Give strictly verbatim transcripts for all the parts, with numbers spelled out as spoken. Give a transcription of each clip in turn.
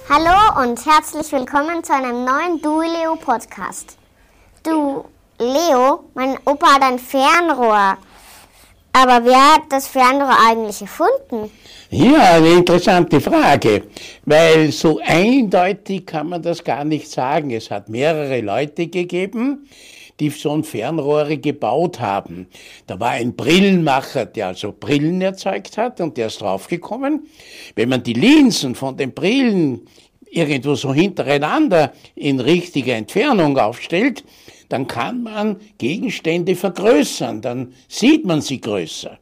Hallo und herzlich willkommen zu einem neuen Du Leo Podcast. Du Leo, mein Opa hat ein Fernrohr. Aber wer hat das Fernrohr eigentlich erfunden? Ja, eine interessante Frage, weil so eindeutig kann man das gar nicht sagen. Es hat mehrere Leute gegeben, die so ein Fernrohre gebaut haben. Da war ein Brillenmacher, der also Brillen erzeugt hat, und der ist draufgekommen, wenn man die Linsen von den Brillen irgendwo so hintereinander in richtiger Entfernung aufstellt, dann kann man Gegenstände vergrößern, dann sieht man sie größer.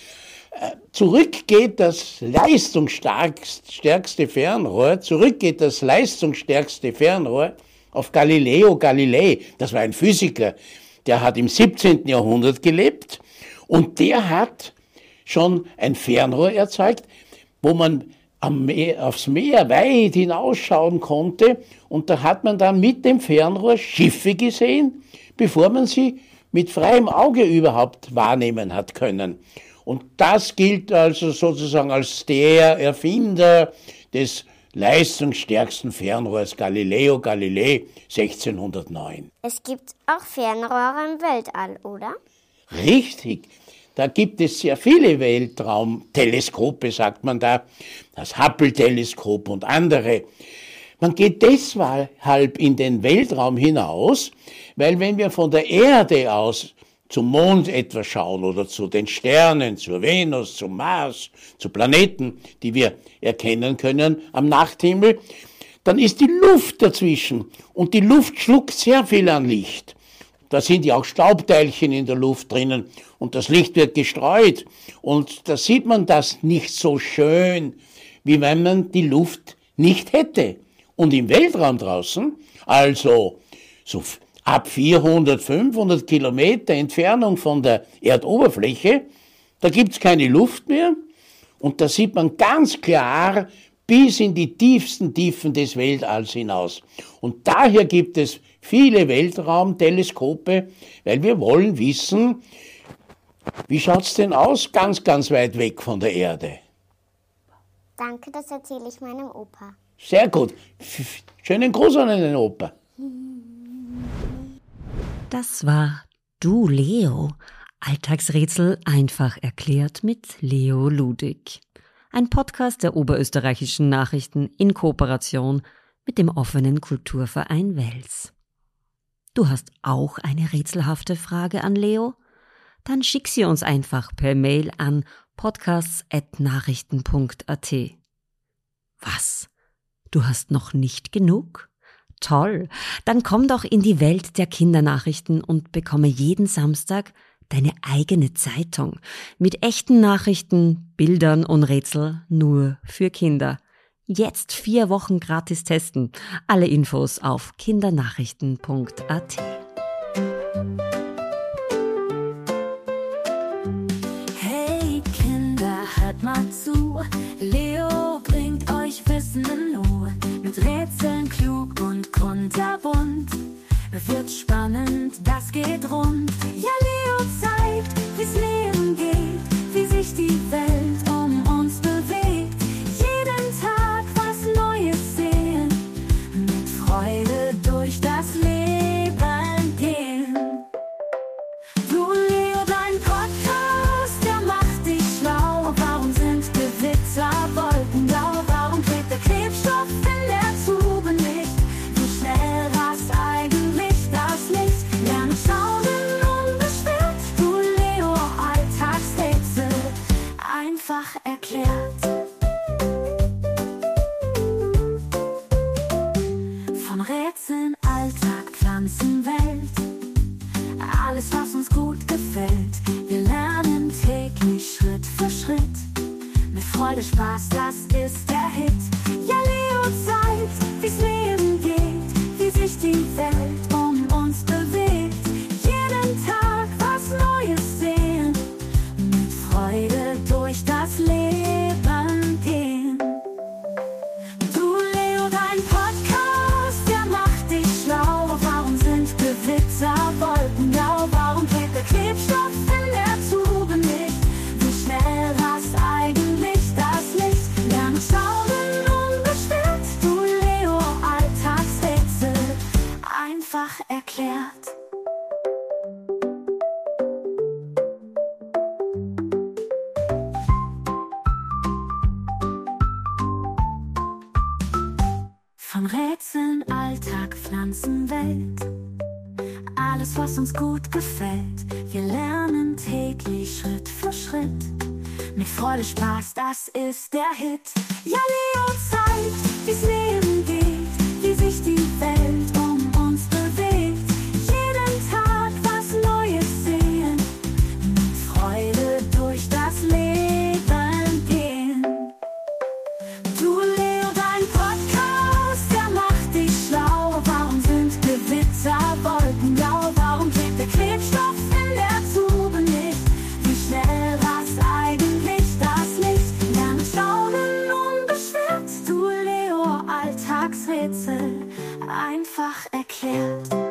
Zurück geht das leistungsstärkste Fernrohr, zurück geht das leistungsstärkste Fernrohr auf Galileo Galilei. Das war ein Physiker, der hat im siebzehnten Jahrhundert gelebt, und der hat schon ein Fernrohr erzeugt, wo man am Meer, aufs Meer weit hinausschauen konnte, und da hat man dann mit dem Fernrohr Schiffe gesehen, bevor man sie mit freiem Auge überhaupt wahrnehmen hat können. Und das gilt also sozusagen als der Erfinder des leistungsstärksten Fernrohrs, Galileo Galilei, sechzehnhundertneun. Es gibt auch Fernrohre im Weltall, oder? Richtig. Da gibt es sehr viele Weltraumteleskope, sagt man da, das Hubble-Teleskop und andere. Man geht deshalb in den Weltraum hinaus, weil wenn wir von der Erde aus zum Mond etwa schauen oder zu den Sternen, zur Venus, zum Mars, zu Planeten, die wir erkennen können am Nachthimmel, dann ist die Luft dazwischen, und die Luft schluckt sehr viel an Licht. Da sind ja auch Staubteilchen in der Luft drinnen, und das Licht wird gestreut, und da sieht man das nicht so schön, wie wenn man die Luft nicht hätte. Und im Weltraum draußen, also so ab vierhundert, fünfhundert Kilometer Entfernung von der Erdoberfläche, da gibt's keine Luft mehr, und da sieht man ganz klar bis in die tiefsten Tiefen des Weltalls hinaus. Und daher gibt es viele Weltraumteleskope, weil wir wollen wissen, wie schaut's denn aus, ganz, ganz weit weg von der Erde? Danke, das erzähle ich meinem Opa. Sehr gut. Schönen Gruß an den Opa. Das war Du Leo. Alltagsrätsel einfach erklärt mit Leo Ludig. Ein Podcast der Oberösterreichischen Nachrichten in Kooperation mit dem offenen Kulturverein Wels. Du hast auch eine rätselhafte Frage an Leo? Dann schick sie uns einfach per Mail an podcasts at nachrichten punkt a t. Was? Du hast noch nicht genug? Toll! Dann komm doch in die Welt der Kindernachrichten und bekomme jeden Samstag deine eigene Zeitung mit echten Nachrichten, Bildern und Rätsel nur für Kinder. Jetzt vier Wochen gratis testen. Alle Infos auf kindernachrichten punkt a t. Hey Kinder, hört mal zu. Leo bringt euch Wissen in Ruhe. Mit Rätseln klug und kunterbunt. Wird spannend, das geht rund. Ja, Leo zeigt, wie's Leben geht, wie sich die Welt um uns bewegt. Jeden Tag was Neues sehen, mit Freude durch das Leben gehen. Du Leo, dein Podcast, der macht dich schlau. Warum sind Gewitzer wolkenblau? Warum klebt der Klebstoff in der Tube nicht? Wie schnell rast eigentlich das Licht? Lerne schauen unbeschwert. Du Leo, Alltagsrätsel einfach erklärt. Von Rätseln, Alltag, Pflanzen, Welt. Alles, was uns gut gefällt. Wir lernen täglich Schritt für Schritt. Mit Freude, Spaß, das ist der Hit. Ja, Leo zeigt, wie's Leben geht, wie sich die Welt um uns bewegt. Jeden Tag was Neues sehen, mit Freude durch das Leben gehen. Du Leo, dein Podcast, der macht dich schlau. Warum sind Gewitzer wolkenblau? Warum klebt der Klebstoff in der Tube nicht? Wie schnell rast eigentlich das Licht? erklärt. Von Rätseln, Alltag, Pflanzen, Welt, alles was uns gut gefällt. Wir lernen täglich Schritt für Schritt, mit Freude, Spaß, das ist der Hit. Ja, Leo zeigt, wie's Leben geht, wie sich die Welt um uns bewegt. Jeden Tag was Neues sehen, mit Freude durch das Leben gehen. Du Leo, dein Podcast, der macht dich schlau. Warum sind Gewitter wolkenblau? Warum klebt der Klebstoff in der Tube nicht? Wie schnell rast eigentlich das Licht? Lernen, staunen, unbeschwert. Du Leo, Alltagsrätsel einfach erklärt.